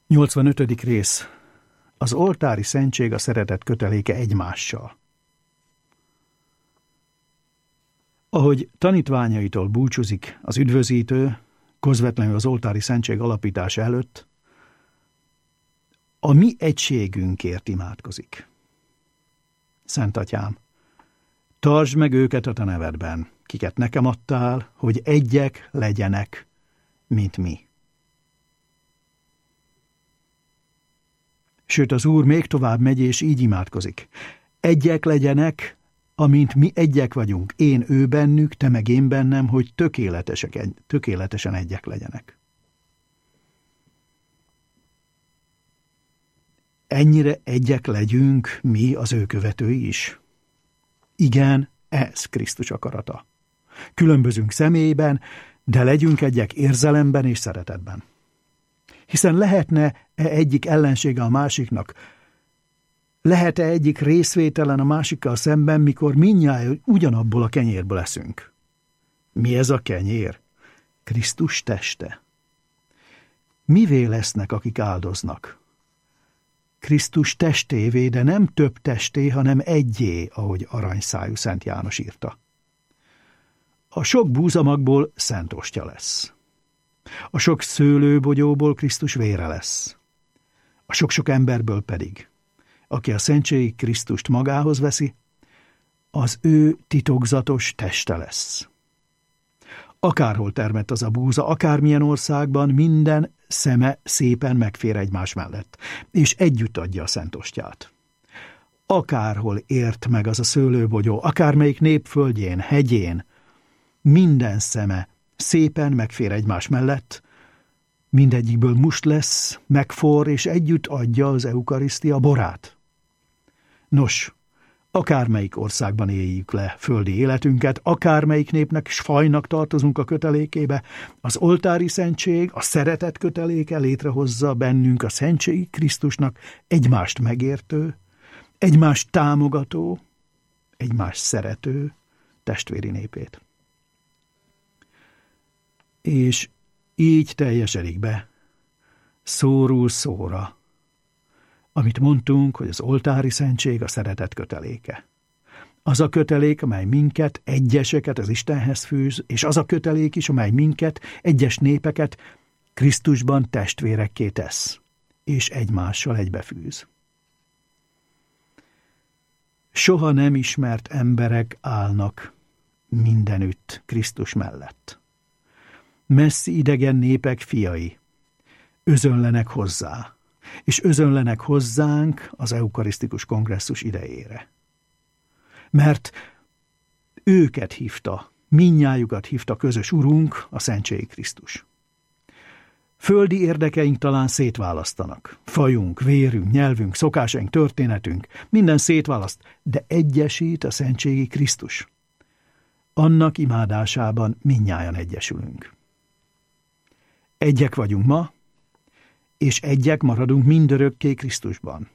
85. rész. Az oltári szentség a szeretet köteléke egymással. Ahogy tanítványaitól búcsúzik az üdvözítő, közvetlenül az oltári szentség alapítása előtt, a mi egységünkért imádkozik. Szent Atyám, tartsd meg őket a te nevedben, kiket nekem adtál, hogy egyek legyenek, mint mi. Sőt, az Úr még tovább megy, és így imádkozik. Egyek legyenek, amint mi egyek vagyunk, én ő bennük, te meg én bennem, hogy tökéletesen egyek legyenek. Ennyire egyek legyünk mi, az ő követői is? Igen, ez Krisztus akarata. Különbözünk személyben, de legyünk egyek érzelemben és szeretetben. Hiszen lehetne-e egyik ellensége a másiknak? Lehet-e egyik részvételen a másikkal szemben, mikor mindnyájan ugyanabból a kenyérből eszünk? Mi ez a kenyér? Krisztus teste. Mivé lesznek, akik áldoznak? Krisztus testévé, de nem több testé, hanem egyé, ahogy aranyszájú Szent János írta. A sok búzamagból szent ostya lesz. A sok szőlőbogyóból Krisztus vére lesz. A sok-sok emberből pedig, aki a szentségi Krisztust magához veszi, az ő titokzatos teste lesz. Akárhol termett az a búza, akármilyen országban, minden szeme szépen megfér egymás mellett, és együtt adja a szent ostját. Akárhol ért meg az a szőlőbogyó, akármelyik népföldjén, hegyén, minden szeme szépen megfér egymás mellett, mindegyikből must lesz, megforr, és együtt adja az eukarisztia borát. Nos, akármelyik országban éljük le földi életünket, akármelyik népnek s fajnak tartozunk a kötelékébe, az oltári szentség, a szeretet köteléke létrehozza bennünk a szentségi Krisztusnak egymást megértő, egymást támogató, egymást szerető testvéri népét. És így teljesedik be, szóról szóra, amit mondtunk, hogy az oltári szentség a szeretet köteléke. Az a kötelék, amely minket, egyeseket az Istenhez fűz, és az a kötelék is, amely minket, egyes népeket Krisztusban testvérekké tesz, és egymással egybefűz. Soha nem ismert emberek állnak mindenütt Krisztus mellett. Messzi idegen népek fiai özönlenek hozzá, és özönlenek hozzánk az eukarisztikus kongresszus idejére. Mert őket hívta, mindnyájukat hívta közös Urunk, a szentségi Krisztus. Földi érdekeink talán szétválasztanak. Fajunk, vérünk, nyelvünk, szokásaink, történetünk, minden szétválaszt, de egyesít a szentségi Krisztus. Annak imádásában mindnyájan egyesülünk. Egyek vagyunk ma, és egyek maradunk mindörökké Krisztusban.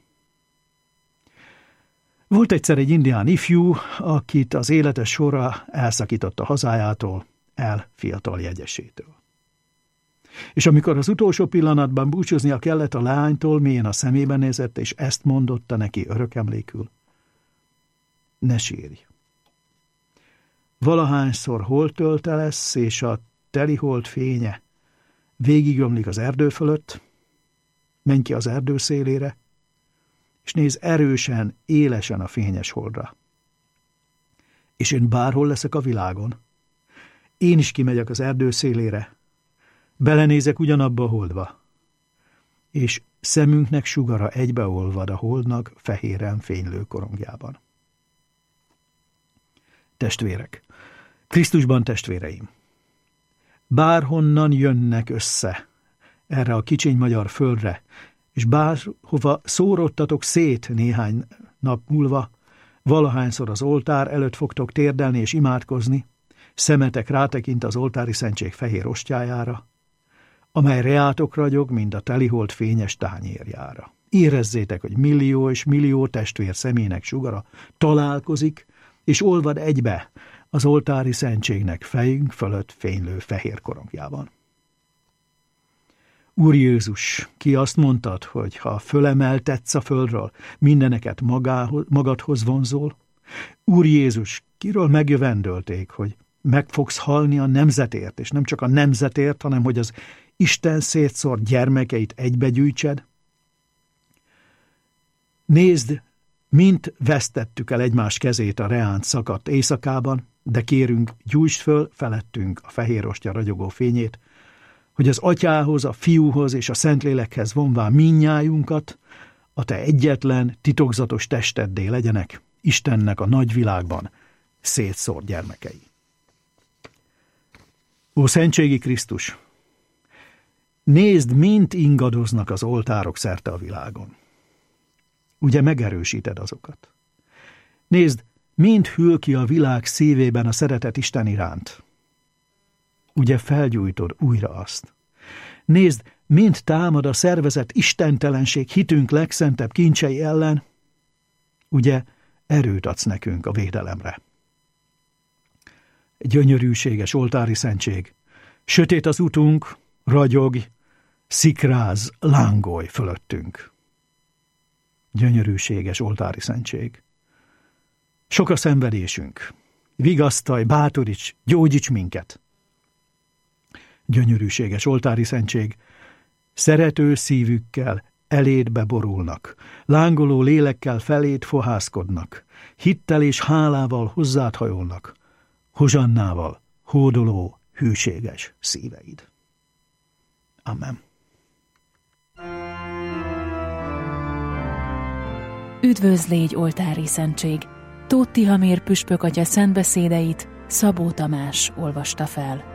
Volt egyszer egy indián ifjú, akit az élete sora elszakított a hazájától, fiatal jegyesétől. És amikor az utolsó pillanatban búcsúznia kellett a leánytól, mélyen a szemébe nézett, és ezt mondotta neki örökemlékül: ne sírj! Valahányszor holtölte lesz, és a telihold fénye végigömlik az erdő fölött, menj ki az erdő szélére, és nézz erősen, élesen a fényes holdra. És én bárhol leszek a világon, én is kimegyek az erdő szélére, belenézek ugyanabba a holdba, és szemünknek sugara egybeolvad a holdnak fehéren fénylő korongjában. Testvérek, Krisztusban testvéreim, bárhonnan jönnek össze erre a kicsiny magyar földre, és bárhova szórodtatok szét néhány nap múlva, valahányszor az oltár előtt fogtok térdelni és imádkozni, szemetek rátekint az oltári szentség fehér ostjájára, amely reátok ragyog, mint a telihold fényes tányérjára. Érezzétek, hogy millió és millió testvér szemének sugara találkozik, és olvad egybe az oltári szentségnek fejünk fölött fénylő fehér korongjában. Úr Jézus, ki azt mondtad, hogy ha fölemeltetsz a földről, mindeneket magadhoz vonzol? Úr Jézus, kiről megjövendölték, hogy meg fogsz halni a nemzetért, és nem csak a nemzetért, hanem hogy az Isten szétszórt gyermekeit egybegyűjtsed? Nézd, mint vesztettük el egymás kezét a reánt szakadt éjszakában, de kérünk, gyújtsd föl felettünk a fehér ostya ragyogó fényét, hogy az Atyához, a Fiúhoz és a Szentlélekhez vonván mindnyájunkat a te egyetlen, titokzatos testeddé legyenek, Istennek a nagyvilágban szétszórt gyermekei. Ó, szentségi Krisztus! Nézd, mint ingadoznak az oltárok szerte a világon. Ugye megerősíted azokat. Nézd, mind hűl ki a világ szívében a szeretet Isten iránt. Ugye felgyújtod újra azt. Nézd, mind támad a szervezett istentelenség hitünk legszentebb kincsei ellen. Ugye erőt adsz nekünk a védelemre. Gyönyörűséges oltári szentség, sötét az utunk, ragyog, szikráz, lángolj fölöttünk. Gyönyörűséges oltári szentség. Sok a szenvedésünk. Vigasztalj, bátoríts, gyógyíts minket. Gyönyörűséges oltári szentség. Szerető szívükkel eléd borulnak. Lángoló lélekkel feléd fohászkodnak. Hittel és hálával hozzád hajolnak. Hozsannával hódoló, hűséges szíveid. Amen. Üdvözl légy, oltári szentség! Tóth Tihamér püspök atya szentbeszédeit Szabó Tamás olvasta fel.